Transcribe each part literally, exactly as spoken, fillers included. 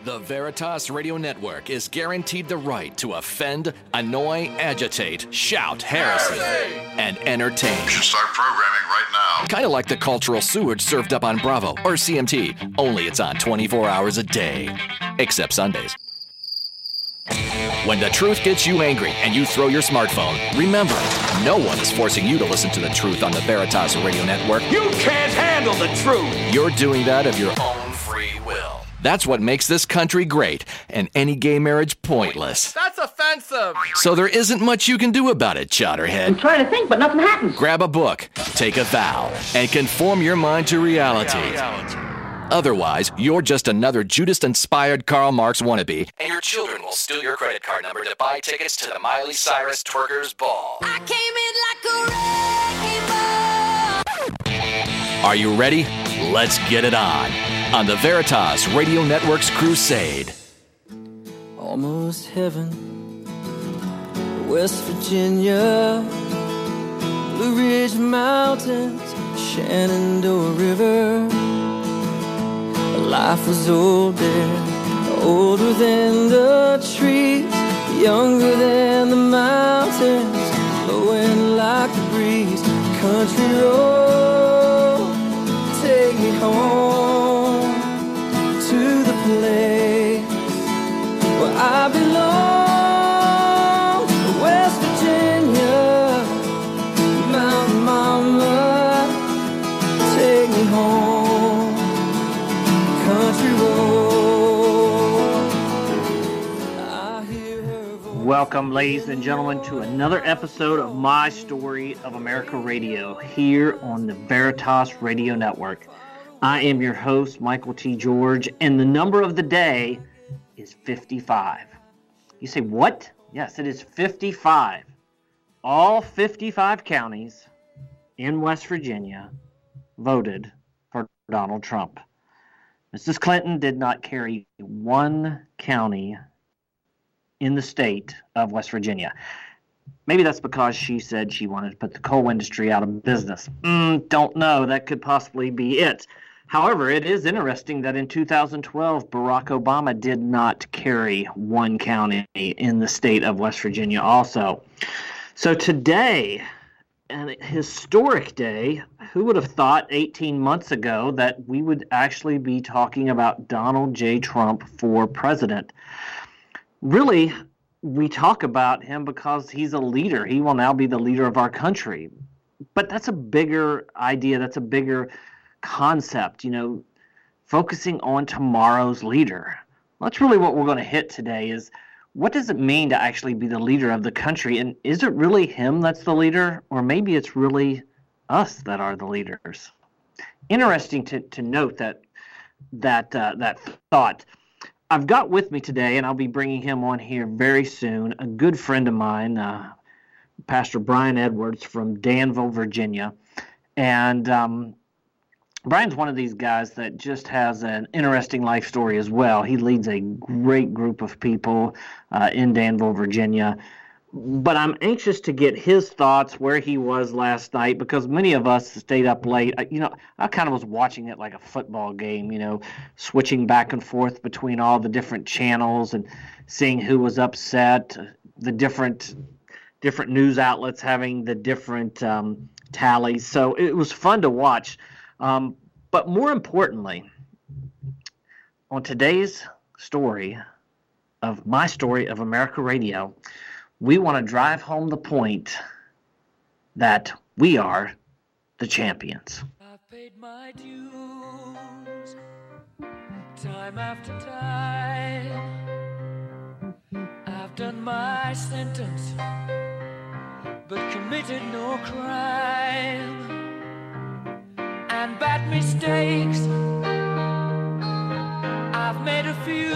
The Veritas Radio Network is guaranteed the right to offend, annoy, agitate, shout, heresy, and entertain. You should start programming right now. Kind of like the cultural sewage served up on Bravo or C M T, only it's on twenty-four hours a day, except Sundays. When the truth gets you angry and you throw your smartphone, remember, no one is forcing you to listen to the truth on the Veritas Radio Network. You can't handle the truth! You're doing that of your own free will. That's what makes this country great and any gay marriage pointless. That's offensive! So there isn't much you can do about it, Chowderhead. I'm trying to think, but nothing happens. Grab a book, take a vow, and conform your mind to reality. Reality. Otherwise, you're just another Judas-inspired Karl Marx wannabe, and your children will steal your credit card number to buy tickets to the Miley Cyrus Twerkers Ball. I came in like a wrecking ball. Are you ready? Let's get it on. On the Veritas Radio Network's crusade. Almost heaven, West Virginia, Blue Ridge Mountains, Shenandoah River. Life was old there, older than the trees, younger than the mountains, blowing like the breeze. Country road, take me home to the place where I belong, West Virginia, Mountain Mama, take me home, country road. I hear her voice. Welcome, ladies and gentlemen, to another episode of My Story of America Radio here on the Veritas Radio Network. I am your host, Michael T. George, and the number of the day is fifty-five. You say, what? Yes, it is fifty-five. All fifty-five counties in West Virginia voted for Donald Trump. Missus Clinton did not carry one county in the state of West Virginia. Maybe that's because she said she wanted to put the coal industry out of business. Mm, don't know. That could possibly be it. However, it is interesting that in two thousand twelve, Barack Obama did not carry one county in the state of West Virginia also. So today, an historic day, who would have thought eighteen months ago that we would actually be talking about Donald J. Trump for president? Really, we talk about him because he's a leader. He will now be the leader of our country. But that's a bigger idea. That's a bigger concept, you know, focusing on tomorrow's leader. That's really what we're going to hit today is what does it mean to actually be the leader of the country? And is it really him that's the leader? Or maybe it's really us that are the leaders? Interesting to, to note that that uh, that thought. I've got with me today, and I'll be bringing him on here very soon, a good friend of mine, uh, Pastor Brian Edwards from Danville, Virginia. And um, Brian's one of these guys that just has an interesting life story as well. He leads a great group of people uh, in Danville, Virginia. But I'm anxious to get his thoughts where he was last night because many of us stayed up late. You know, I kind of was watching it like a football game, you know, switching back and forth between all the different channels and seeing who was upset, the different different news outlets having the different um, tallies. So it was fun to watch. Um, but more importantly, on today's story of My Story of America Radio, we want to drive home the point that we are the champions. I've paid my dues time after time. I've done my sentence, but committed no crime. And bad mistakes, I've made a few.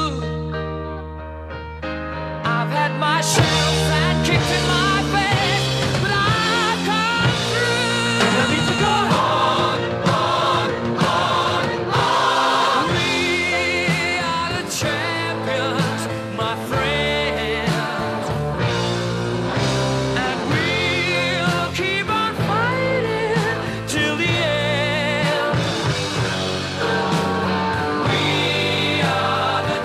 I've had my shells and kicked in my face, but I've come through. And I need to go on, on, on, on. We are the champions, my friends, and we'll keep on fighting till the end. We are the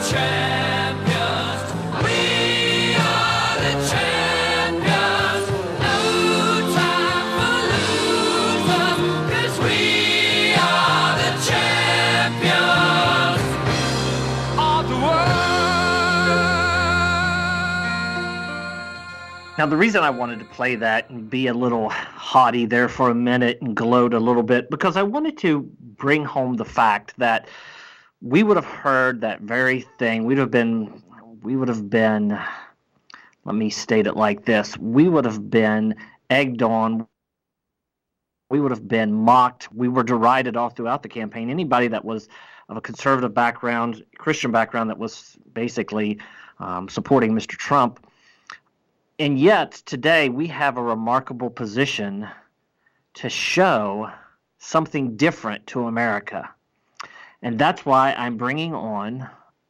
Now, the reason I wanted to play that and be a little haughty there for a minute and gloat a little bit, because I wanted to bring home the fact that we would have heard that very thing. We'd have been, we would have been, let me state it like this, we would have been egged on. We would have been mocked. We were derided all throughout the campaign. Anybody that was of a conservative background, Christian background, that was basically um, supporting Mister Trump. And yet, today, we have a remarkable position to show something different to America. And that's why I'm bringing on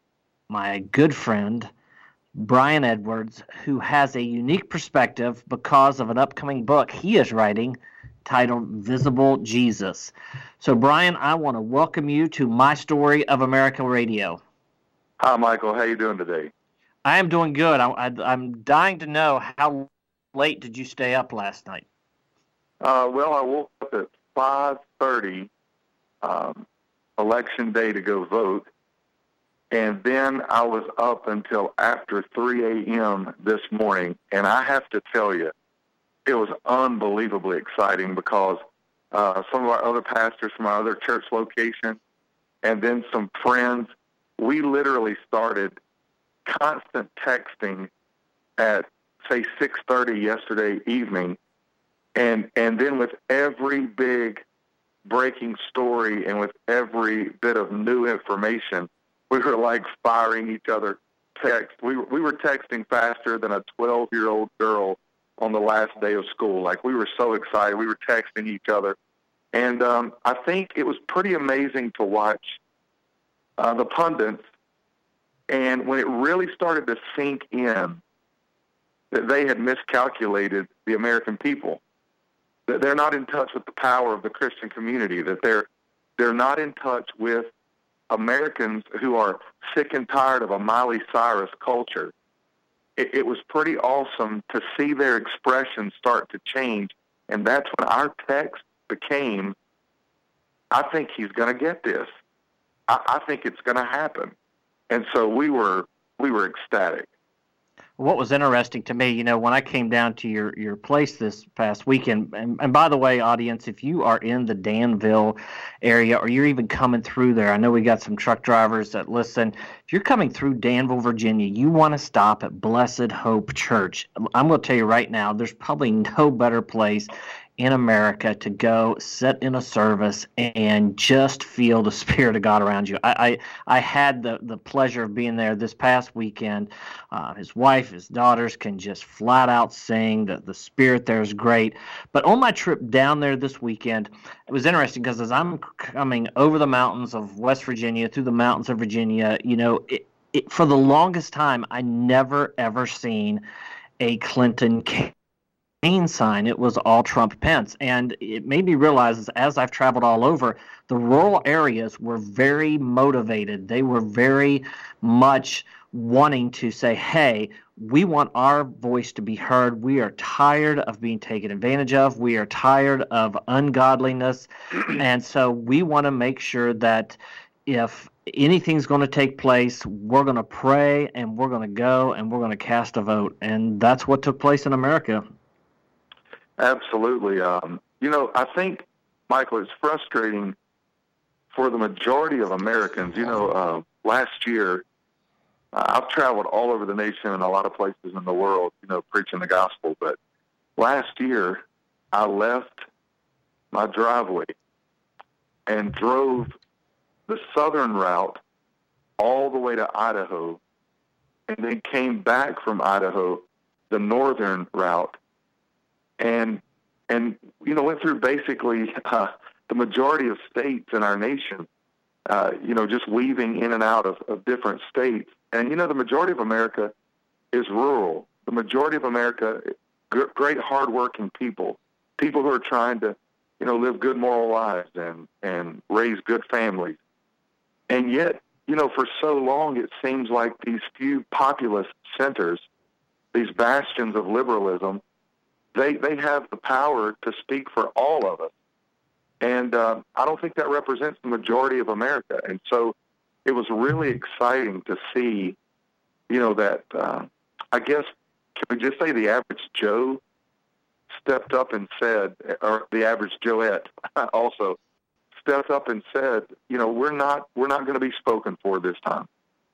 my good friend, Brian Edwards, who has a unique perspective because of an upcoming book he is writing titled Visible Jesus. So, Brian, I want to welcome you to My Story of America Radio. Hi, Michael. How you doing today? I am doing good. I, I, I'm dying to know, how late did you stay up last night? Uh, well, I woke up at five thirty, um, election day, to go vote, and then I was up until after three a.m. this morning, and I have to tell you, it was unbelievably exciting because uh, some of our other pastors from our other church location and then some friends, we literally started constant texting at, say, six thirty yesterday evening, and and then with every big breaking story and with every bit of new information, we were like firing each other text. We were, we were texting faster than a twelve-year-old girl on the last day of school. Like, we were so excited. We were texting each other. And um, I think it was pretty amazing to watch uh, the pundits. And when it really started to sink in that they had miscalculated the American people, that they're not in touch with the power of the Christian community, that they're they're not in touch with Americans who are sick and tired of a Miley Cyrus culture, it, it was pretty awesome to see their expressions start to change. And that's when our text became, I think he's going to get this. I, I think it's going to happen. And so we were we were ecstatic. What was interesting to me, you know, when I came down to your, your place this past weekend, and, and by the way, audience, if you are in the Danville area or you're even coming through there, I know we got some truck drivers that listen. If you're coming through Danville, Virginia, you want to stop at Blessed Hope Church. I'm going to tell you right now, there's probably no better place in America to go sit in a service and just feel the Spirit of God around you. I I, I had the, the pleasure of being there this past weekend. Uh, his wife, his daughters can just flat out sing. The, the Spirit there is great. But on my trip down there this weekend, it was interesting because as I'm coming over the mountains of West Virginia, through the mountains of Virginia, you know, it, it, for the longest time, I never, ever seen a Clinton campaign sign. It was all Trump Pence. And it made me realize, as I've traveled all over, the rural areas were very motivated. They were very much wanting to say, hey, we want our voice to be heard. We are tired of being taken advantage of. We are tired of ungodliness. And so we want to make sure that if anything's going to take place, we're going to pray and we're going to go and we're going to cast a vote. And that's what took place in America. Absolutely. Um, you know, I think, Michael, it's frustrating for the majority of Americans. You know, uh, last year, uh, I've traveled all over the nation and a lot of places in the world, you know, preaching the gospel. But last year, I left my driveway and drove the southern route all the way to Idaho, and then came back from Idaho, the northern route, and, and you know, went through basically uh, the majority of states in our nation, uh, you know, just weaving in and out of, of different states. And, you know, the majority of America is rural. The majority of America, g- great hardworking people, people who are trying to, you know, live good moral lives and, and raise good families. And yet, you know, for so long, it seems like these few populist centers, these bastions of liberalism, they they have the power to speak for all of us. And uh, I don't think that represents the majority of America. And so it was really exciting to see, you know, that uh, I guess can we just say the average Joe stepped up and said, or the average Joette also stepped up and said, you know, we're not we're not going to be spoken for this time.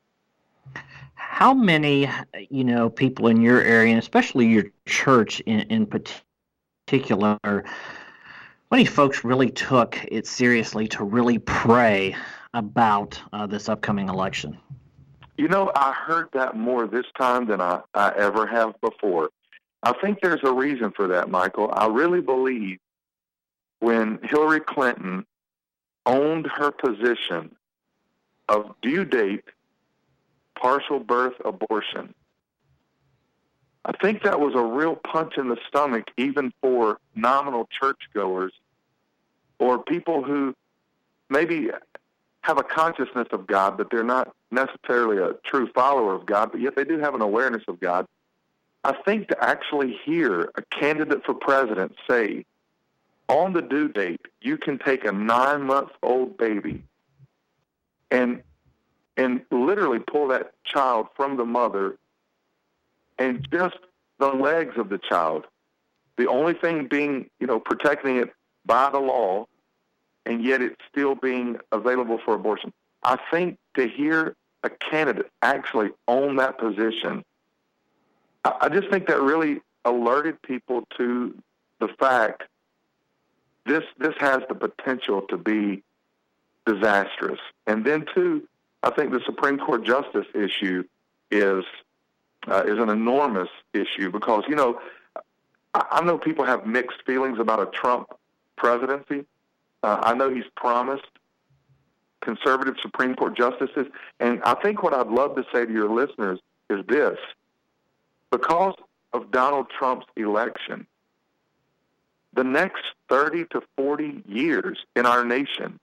How many, you know, people in your area, and especially your church in, in particular, how many folks really took it seriously to really pray about uh, this upcoming election? You know, I heard that more this time than I, I ever have before. I think there's a reason for that, Michael. I really believe when Hillary Clinton owned her position of due date partial birth abortion, I think that was a real punch in the stomach even for nominal churchgoers or people who maybe have a consciousness of God, but they're not necessarily a true follower of God, but yet they do have an awareness of God. I think to actually hear a candidate for president say, on the due date, you can take a nine-month-old baby and and literally pull that child from the mother and just the legs of the child, the only thing being, you know, protecting it by the law, and yet it's still being available for abortion. I think to hear a candidate actually own that position, I, I just think that really alerted people to the fact this this has the potential to be disastrous. And then, too, I think the Supreme Court justice issue is uh, is an enormous issue because, you know, I, I know people have mixed feelings about a Trump presidency. Uh, I know he's promised conservative Supreme Court justices, and I think what I'd love to say to your listeners is this. Because of Donald Trump's election, the next thirty to forty years in our nation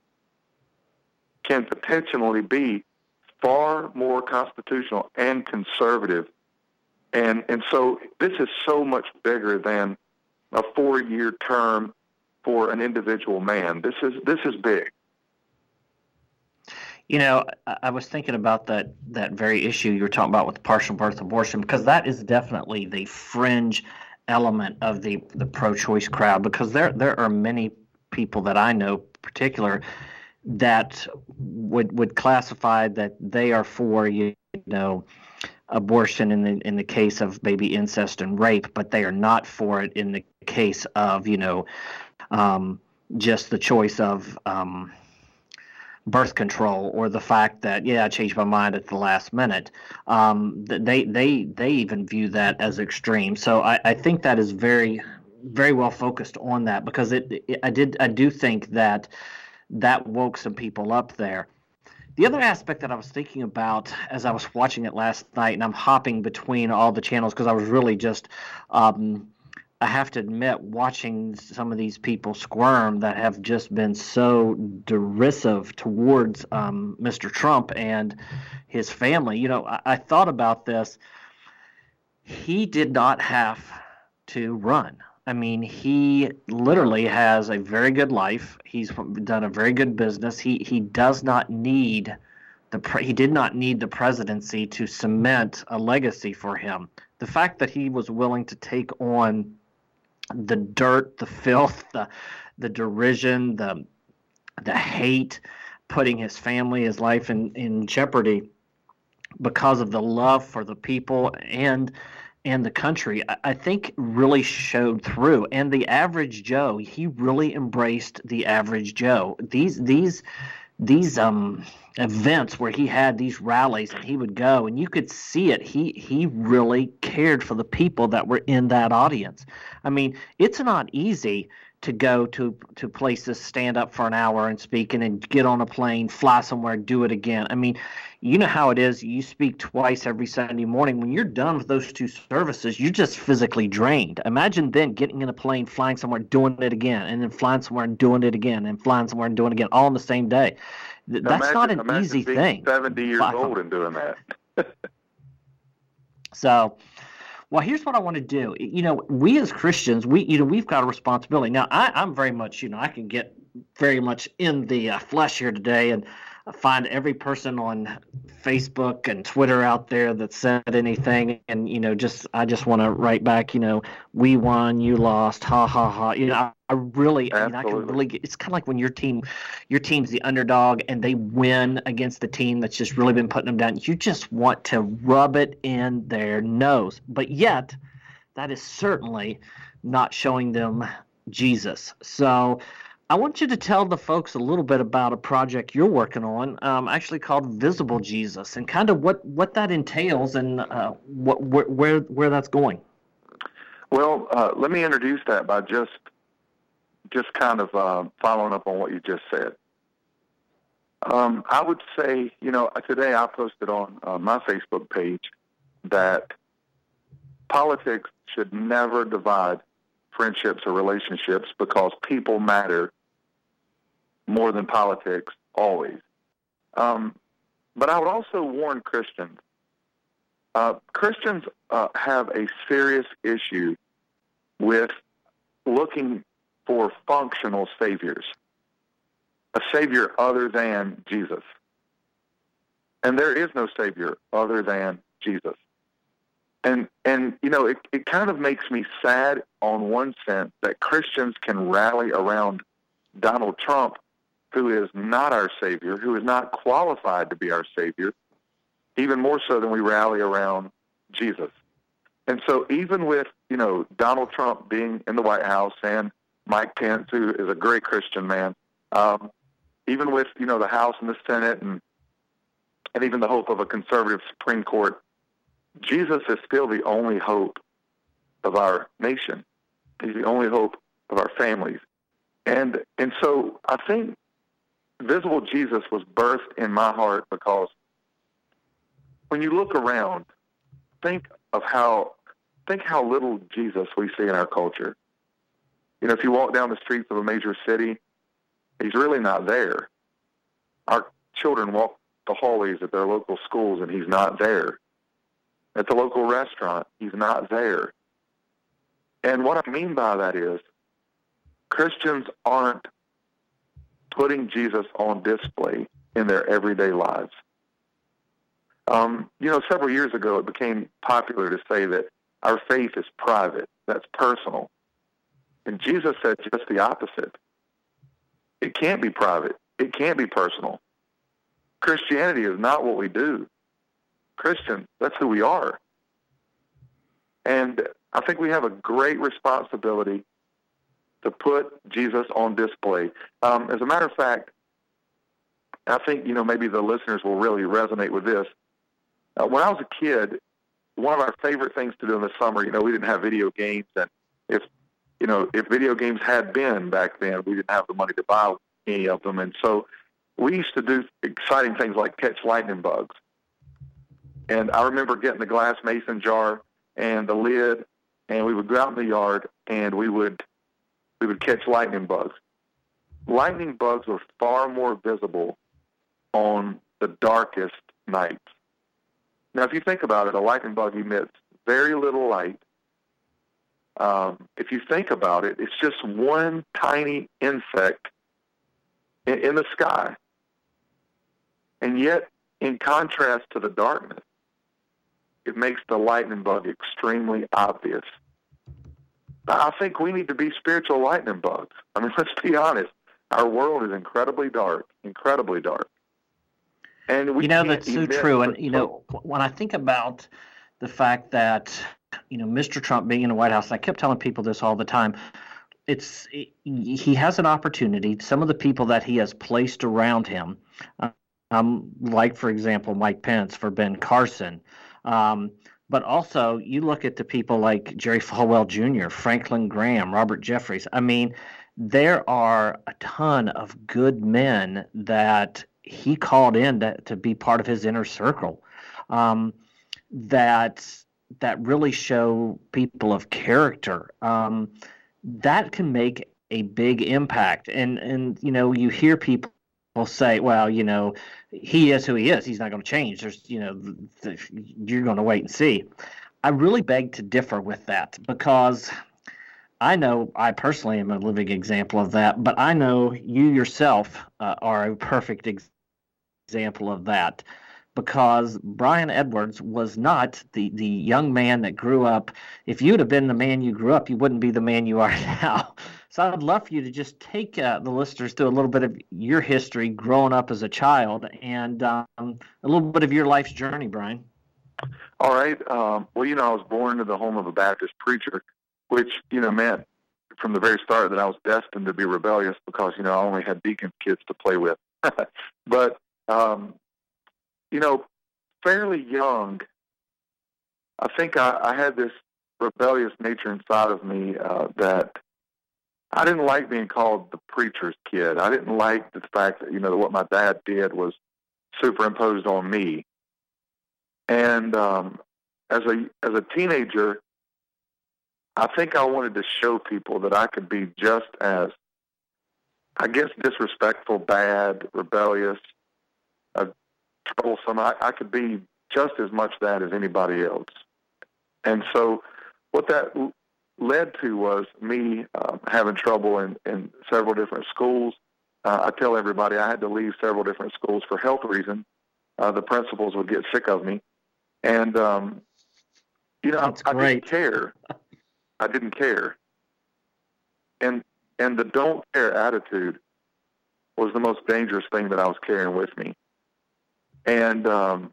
can potentially be far more constitutional and conservative. And and so this is so much bigger than a four-year term for an individual man. This is this is big. You know, I was thinking about that that very issue you were talking about with the partial birth abortion, because that is definitely the fringe element of the, the pro-choice crowd, because there there are many people that I know, particular, that would would classify that they are for, you know, abortion in the in the case of maybe incest and rape, but they are not for it in the case of, you know, um, just the choice of um, birth control, or the fact that, yeah, I changed my mind at the last minute. Um, they they they even view that as extreme. So I, I think that is very very well focused on that, because it, it I did I do think that that woke some people up there. The other aspect that I was thinking about as I was watching it last night, and I'm hopping between all the channels because I was really just, um, I have to admit, watching some of these people squirm that have just been so derisive towards um, Mister Trump and his family. You know, I, I thought about this. He did not have to run. I mean, he literally has a very good life. He's done a very good business. He he does not need the pre- he did not need the presidency to cement a legacy for him. The fact that he was willing to take on the dirt, the filth, the the derision, the the hate, putting his family, his life in, in jeopardy because of the love for the people and and the country, I think really showed through. And the average Joe, he really embraced the average Joe. These these these um events where he had these rallies and he would go, and you could see it. He he really cared for the people that were in that audience. I mean, it's not easy to go to to places, stand up for an hour and speak, and then get on a plane, fly somewhere, do it again. I mean, you know how it is. You speak twice every Sunday morning. When you're done with those two services, you're just physically drained. Imagine then getting in a plane, flying somewhere, doing it again, and then flying somewhere and doing it again, and flying somewhere and doing it again, all in the same day. That's imagine, not an imagine easy being thing. seventy years old and doing that. So, well, here's what I want to do. You know, we as Christians, we you know, we've got a responsibility. Now, I, I'm very much, you know, I can get very much in the uh, flesh here today, and find every person on Facebook and Twitter out there that said anything, and you know, just I just want to write back, you know, we won, you lost, ha ha ha. You know, I, I really, I mean, I can really get. It's kind of like when your team, your team's the underdog, and they win against the team that's just really been putting them down. You just want to rub it in their nose, but yet, that is certainly not showing them Jesus. So I want you to tell the folks a little bit about a project you're working on, um, actually called Visible Jesus, and kind of what, what that entails and uh, what where, where where that's going. Well, uh, let me introduce that by just just kind of uh, following up on what you just said. Um, I would say, you know, today I posted on uh, my Facebook page that politics should never divide friendships or relationships because people matter more than politics always. Um, but I would also warn Christians. Uh, Christians uh, have a serious issue with looking for functional saviors, a savior other than Jesus. And there is no savior other than Jesus. And, and you know, it, it kind of makes me sad on one sense that Christians can rally around Donald Trump, who is not our savior, who is not qualified to be our savior, even more so than we rally around Jesus. And so even with, you know, Donald Trump being in the White House and Mike Pence, who is a great Christian man, um, even with, you know, the House and the Senate and, and even the hope of a conservative Supreme Court, Jesus is still the only hope of our nation. He's the only hope of our families. And and so I think Visible Jesus was birthed in my heart because when you look around, think of how think how little Jesus we see in our culture. You know, if you walk down the streets of a major city, he's really not there. Our children walk the hallways at their local schools, and he's not there. At the local restaurant, he's not there. And what I mean by that is Christians aren't putting Jesus on display in their everyday lives. Um, you know, several years ago, it became popular to say that our faith is private, that's personal. And Jesus said just the opposite. It can't be private. It can't be personal. Christianity is not what we do. Christian, that's who we are. And I think we have a great responsibility to put Jesus on display. Um, as a matter of fact, I think, you know, maybe the listeners will really resonate with this. Uh, when I was a kid, one of our favorite things to do in the summer, you know, we didn't have video games. And if, you know, if video games had been back then, we didn't have the money to buy any of them. And so we used to do exciting things like catch lightning bugs. And I remember getting the glass mason jar and the lid, and we would go out in the yard and we would we would catch lightning bugs. Lightning bugs were far more visible on the darkest nights. Now, if you think about it, a lightning bug emits very little light. Um, if you think about it, it's just one tiny insect in, in the sky. And yet, in contrast to the darkness, it makes the lightning bug extremely obvious. I think we need to be spiritual lightning bugs. I mean, let's be honest. Our world is incredibly dark, incredibly dark. And we you know, can't that's so emit true. the- And, you know, when I think about the fact that, you know, Mister Trump being in the White House, and I kept telling people this all the time, it's he has an opportunity. Some of the people that he has placed around him, um, like, for example, Mike Pence for Ben Carson, um, but also you look at the people like Jerry Falwell Junior, Franklin Graham, Robert Jeffries. I mean, there are a ton of good men that he called in to, to be part of his inner circle, um, that that really show people of character. Um, that can make a big impact. And, and you know, you hear people say, well, you know, he is who he is. He's not going to change. There's, you know, th- you're going to wait and see. I really beg to differ with that because I know I personally am a living example of that, but I know you yourself uh, are a perfect example example of that, because Brian Edwards was not the, the young man that grew up. If you'd have been the man you grew up, you wouldn't be the man you are now. So I'd love for you to just take uh, the listeners through a little bit of your history growing up as a child and um, a little bit of your life's journey, Brian. All right. Um, well, you know, I was born into the home of a Baptist preacher, which, you know, meant from the very start that I was destined to be rebellious because, you know, I only had deacon kids to play with. But, um, you know, fairly young, I think I, I had this rebellious nature inside of me uh, that I didn't like being called the preacher's kid. I didn't like the fact that, you know, what my dad did was superimposed on me. And um, as a as a teenager, I think I wanted to show people that I could be just as, I guess, disrespectful, bad, rebellious, uh, troublesome. I, I could be just as much that as anybody else. And so what that l- led to was me uh, having trouble in, in several different schools. Uh, I tell everybody I had to leave several different schools for health reasons. Uh, the principals would get sick of me. And, um, you know, That's I, I great. didn't care. I didn't care. And and the don't care attitude was the most dangerous thing that I was carrying with me. And um,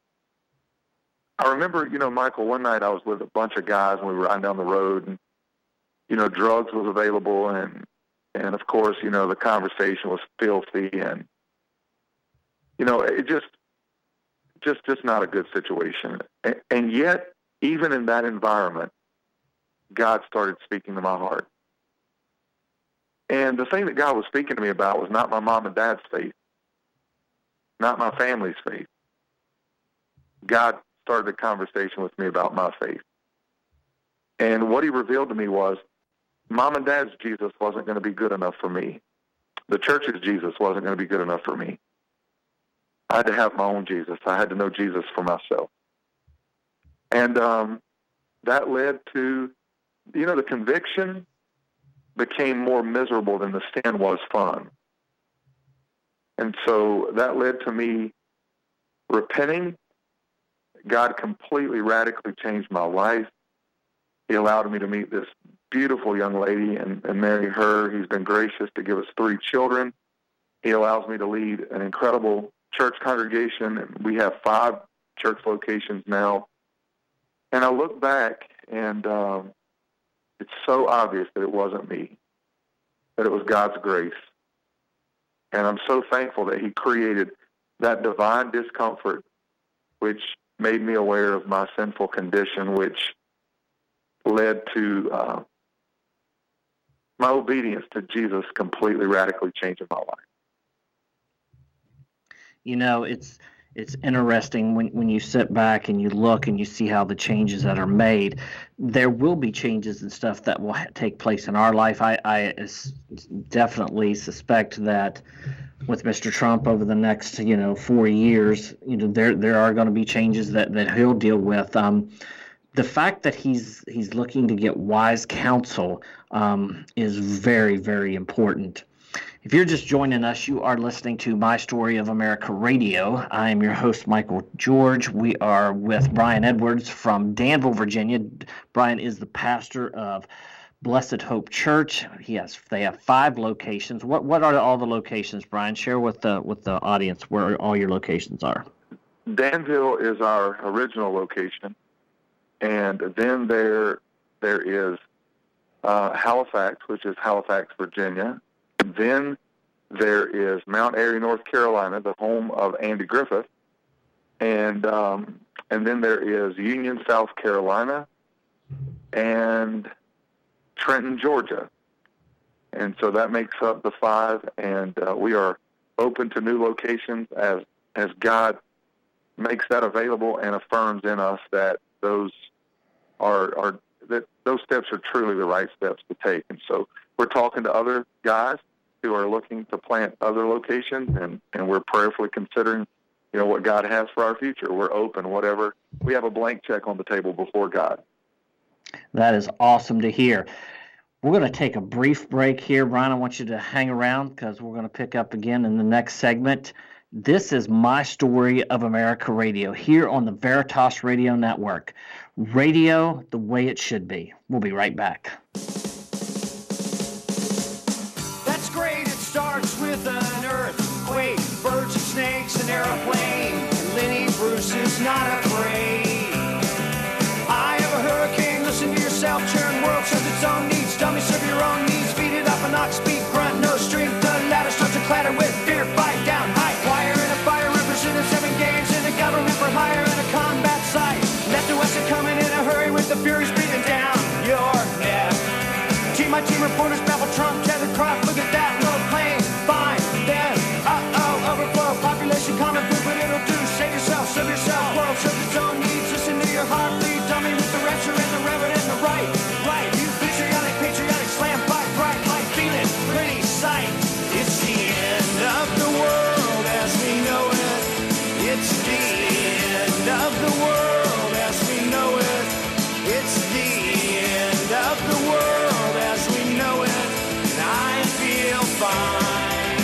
I remember, you know, Michael, one night I was with a bunch of guys and we were riding down the road and, you know, drugs was available and, and of course, you know, the conversation was filthy and, you know, it just, just, just not a good situation. And, and yet, even in that environment, God started speaking to my heart. And the thing that God was speaking to me about was not my mom and dad's faith, not my family's faith. God started a conversation with me about my faith. And what he revealed to me was mom and dad's Jesus wasn't going to be good enough for me. The church's Jesus wasn't going to be good enough for me. I had to have my own Jesus. I had to know Jesus for myself. And um, that led to, you know, the conviction became more miserable than the sin was fun. And so that led to me repenting. God completely radically changed my life. He allowed me to meet this beautiful young lady and, and marry her. He's been gracious to give us three children. He allows me to lead an incredible church congregation, and we have five church locations now. And I look back, and um, it's so obvious that it wasn't me, that it was God's grace. And I'm so thankful that he created that divine discomfort, which made me aware of my sinful condition, which led to uh, my obedience to Jesus completely radically changing my life. You know, it's it's interesting when, when you sit back and you look and you see how the changes that are made. There will be changes and stuff that will ha- take place in our life. I, I s- definitely suspect that with Mister Trump over the next, you know, four years, you know, there there are going to be changes that, that he'll deal with. Um, the fact that he's he's looking to get wise counsel um, is very, very important. If you're just joining us, you are listening to My Story of America Radio. I am your host, Michael George. We are with Brian Edwards from Danville, Virginia. Brian is the pastor of Blessed Hope Church. He has they have five locations. What what are all the locations, Brian? Share with the with the audience where all your locations are. Danville is our original location, and then there there is uh, Halifax, which is Halifax, Virginia. Then there is Mount Airy, North Carolina, the home of Andy Griffith, and um, and then there is Union, South Carolina, and Trenton, Georgia. And so that makes up the five, and uh, we are open to new locations as as God makes that available and affirms in us that those are are that those steps are truly the right steps to take. And so we're talking to other guys who are looking to plant other locations, and, and we're prayerfully considering, you know, what God has for our future. We're open, whatever. We have a blank check on the table before God. That is awesome to hear. We're going to take a brief break here. Brian, I want you to hang around because we're going to pick up again in the next segment. This is My Story of America Radio here on the Veritas Radio Network. Radio the way it should be. We'll be right back. That's great, it starts with an earthquake, birds and snakes, an airplane, and Lenny Bruce is not afraid. I have a hurricane, listen to yourself, churn, world serves its own needs, dummy serve your own needs, feed it up an ox, speak, grunt, no strength, the ladder starts to clatter with fear, fight down, high wire in a fire, represented seven games in a government for hire and a combat site, left to west are coming in a hurry with the furies breathing down your neck. Team my team reporters babble Trump, tethered crop, look at that, no plane, fine, then, uh-oh, overflow, population common food, but it'll do, save yourself, serve yourself, world serves its own needs, listen to your heart, bleed, dummy with the rapture and the reverend and the right, right, you patriotic, patriotic, slam, fight, bright, light, feeling, pretty sight, it's the end of the world as we know it, it's the end of the world as we know it, it's the end of the world as we know it, and I feel fine.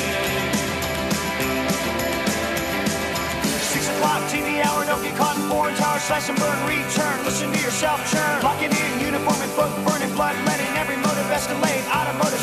Six o'clock T V hour, don't get caught in foreign tower, slash and burn, return, listen to yourself churn, locking in, uniform and book, burning blood, letting every motive escalate, automotive